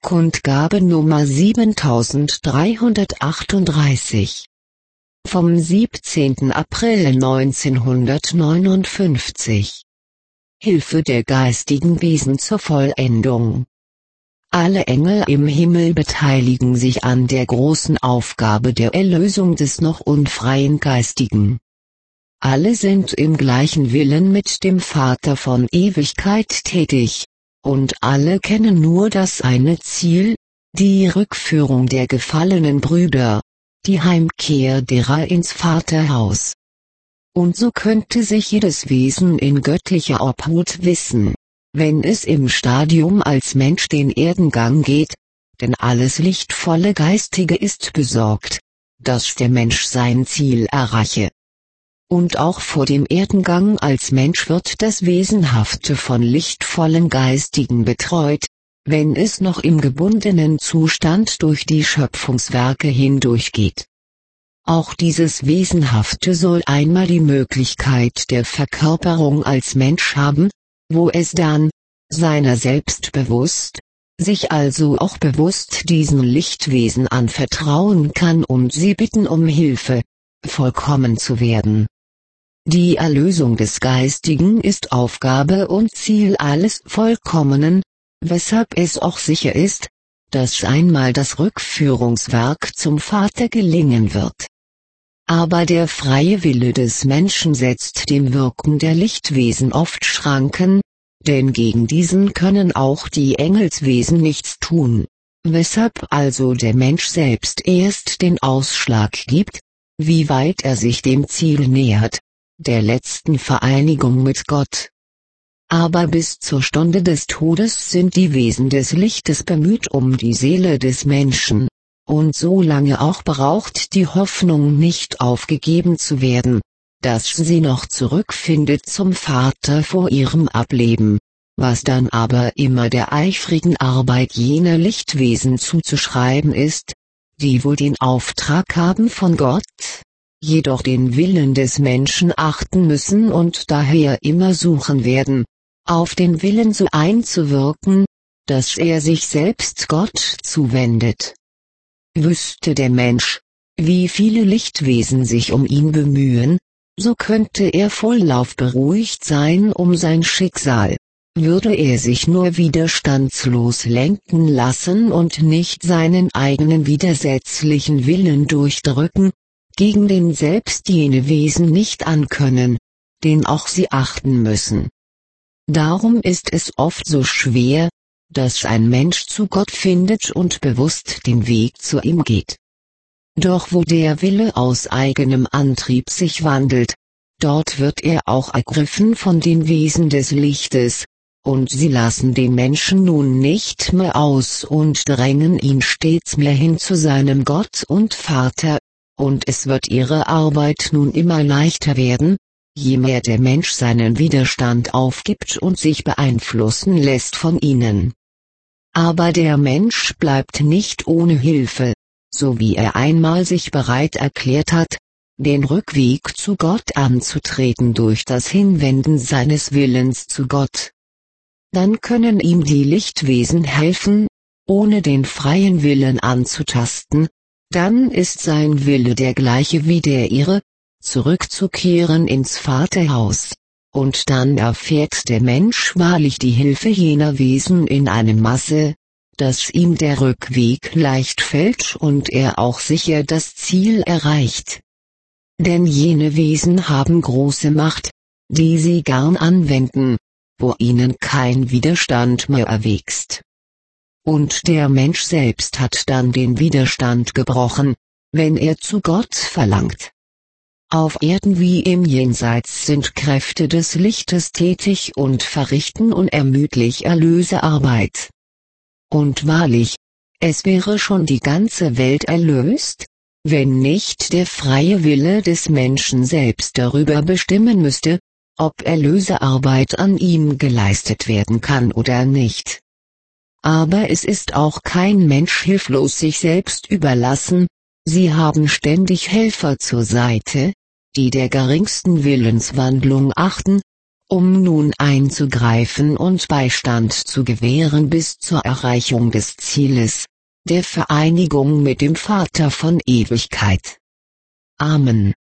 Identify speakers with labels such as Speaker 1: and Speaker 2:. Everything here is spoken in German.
Speaker 1: Kundgabe Nummer 7338. Vom 17. April 1959. Hilfe der geistigen Wesen zur Vollendung. Alle Engel im Himmel beteiligen sich an der großen Aufgabe der Erlösung des noch unfreien Geistigen. Alle sind im gleichen Willen mit dem Vater von Ewigkeit tätig, und alle kennen nur das eine Ziel, die Rückführung der gefallenen Brüder, die Heimkehr derer ins Vaterhaus. Und so könnte sich jedes Wesen in göttlicher Obhut wissen, wenn es im Stadium als Mensch den Erdengang geht, denn alles lichtvolle Geistige ist besorgt, dass der Mensch sein Ziel erreiche. Und auch vor dem Erdengang als Mensch wird das Wesenhafte von lichtvollen Geistigen betreut, wenn es noch im gebundenen Zustand durch die Schöpfungswerke hindurchgeht. Auch dieses Wesenhafte soll einmal die Möglichkeit der Verkörperung als Mensch haben, wo es dann, seiner selbst bewusst, sich also auch bewusst diesen Lichtwesen anvertrauen kann und sie bitten um Hilfe, vollkommen zu werden. Die Erlösung des Geistigen ist Aufgabe und Ziel alles Vollkommenen, weshalb es auch sicher ist, dass einmal das Rückführungswerk zum Vater gelingen wird. Aber der freie Wille des Menschen setzt dem Wirken der Lichtwesen oft Schranken, denn gegen diesen können auch die Engelswesen nichts tun, weshalb also der Mensch selbst erst den Ausschlag gibt, wie weit er sich dem Ziel nähert, der letzten Vereinigung mit Gott. Aber bis zur Stunde des Todes sind die Wesen des Lichtes bemüht um die Seele des Menschen, und so lange auch braucht die Hoffnung nicht aufgegeben zu werden, dass sie noch zurückfindet zum Vater vor ihrem Ableben, was dann aber immer der eifrigen Arbeit jener Lichtwesen zuzuschreiben ist, die wohl den Auftrag haben von Gott, jedoch den Willen des Menschen achten müssen und daher immer suchen werden, auf den Willen so einzuwirken, dass er sich selbst Gott zuwendet. Wüsste der Mensch, wie viele Lichtwesen sich um ihn bemühen, so könnte er vollauf beruhigt sein um sein Schicksal, würde er sich nur widerstandslos lenken lassen und nicht seinen eigenen widersetzlichen Willen durchdrücken, gegen den selbst jene Wesen nicht ankönnen, den auch sie achten müssen. Darum ist es oft so schwer, dass ein Mensch zu Gott findet und bewusst den Weg zu ihm geht. Doch wo der Wille aus eigenem Antrieb sich wandelt, dort wird er auch ergriffen von den Wesen des Lichtes, und sie lassen den Menschen nun nicht mehr aus und drängen ihn stets mehr hin zu seinem Gott und Vater, und es wird ihre Arbeit nun immer leichter werden, je mehr der Mensch seinen Widerstand aufgibt und sich beeinflussen lässt von ihnen. Aber der Mensch bleibt nicht ohne Hilfe, so wie er einmal sich bereit erklärt hat, den Rückweg zu Gott anzutreten durch das Hinwenden seines Willens zu Gott. Dann können ihm die Lichtwesen helfen, ohne den freien Willen anzutasten, dann ist sein Wille der gleiche wie der ihre, zurückzukehren ins Vaterhaus, und dann erfährt der Mensch wahrlich die Hilfe jener Wesen in einem Maße, dass ihm der Rückweg leicht fällt und er auch sicher das Ziel erreicht. Denn jene Wesen haben große Macht, die sie gern anwenden, wo ihnen kein Widerstand mehr erwächst. Und der Mensch selbst hat dann den Widerstand gebrochen, wenn er zu Gott verlangt. Auf Erden wie im Jenseits sind Kräfte des Lichtes tätig und verrichten unermüdlich Erlösearbeit. Und wahrlich, es wäre schon die ganze Welt erlöst, wenn nicht der freie Wille des Menschen selbst darüber bestimmen müsste, ob Erlösearbeit an ihm geleistet werden kann oder nicht. Aber es ist auch kein Mensch hilflos sich selbst überlassen, sie haben ständig Helfer zur Seite, die der geringsten Willenswandlung achten, um nun einzugreifen und Beistand zu gewähren bis zur Erreichung des Zieles, der Vereinigung mit dem Vater von Ewigkeit. Amen.